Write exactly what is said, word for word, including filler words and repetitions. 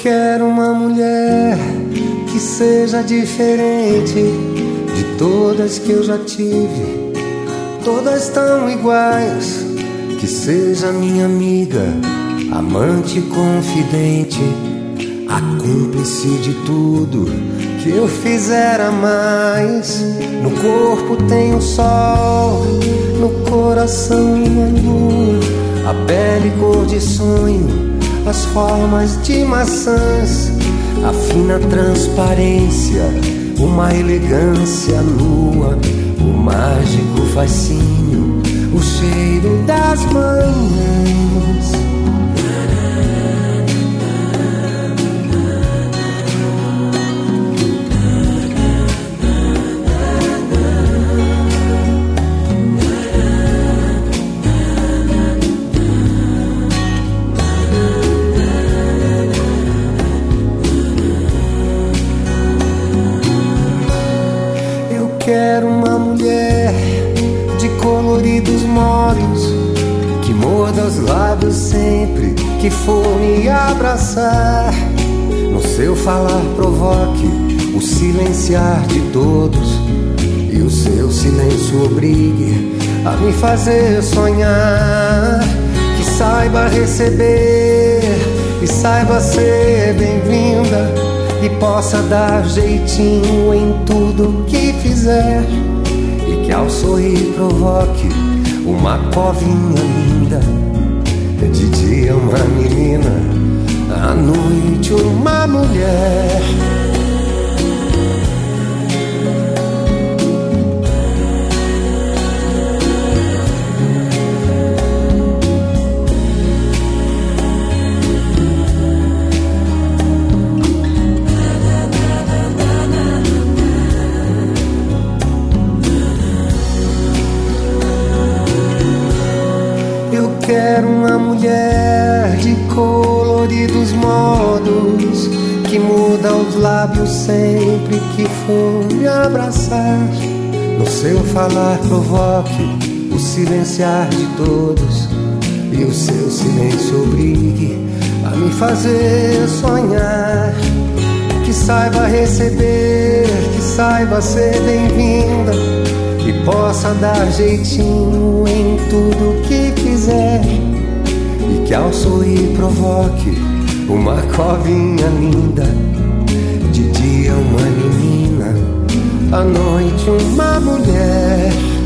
quero uma mulher que seja diferente de todas que eu já tive. Todas tão iguais. Que seja minha amiga, amante confidente, a cúmplice de tudo que eu fizer a mais. No corpo tem o sol, no coração uma lua, a pele cor de sonho, as formas de maçãs, a fina transparência, uma elegância nua, o mágico fascínio, o cheiro das mãos. Quero uma mulher de coloridos modos, que morda os lábios sempre que for me abraçar. No seu falar provoque o silenciar de todos, e o seu silêncio obrigue a me fazer sonhar. Que saiba receber e saiba ser bem-vinda, e possa dar jeitinho em tudo que fizer, e que ao sorrir provoque uma covinha linda. De dia uma menina, à noite uma mulher. Quero uma mulher de coloridos modos, que muda os lábios sempre que for me abraçar. No seu falar provoque o silenciar de todos, e o seu silêncio obrigue a me fazer sonhar. Que saiba receber, que saiba ser bem-vinda, e possa dar jeitinho em tudo que fizer, e que ao sorrir provoque uma covinha linda. De dia uma menina, à noite uma mulher.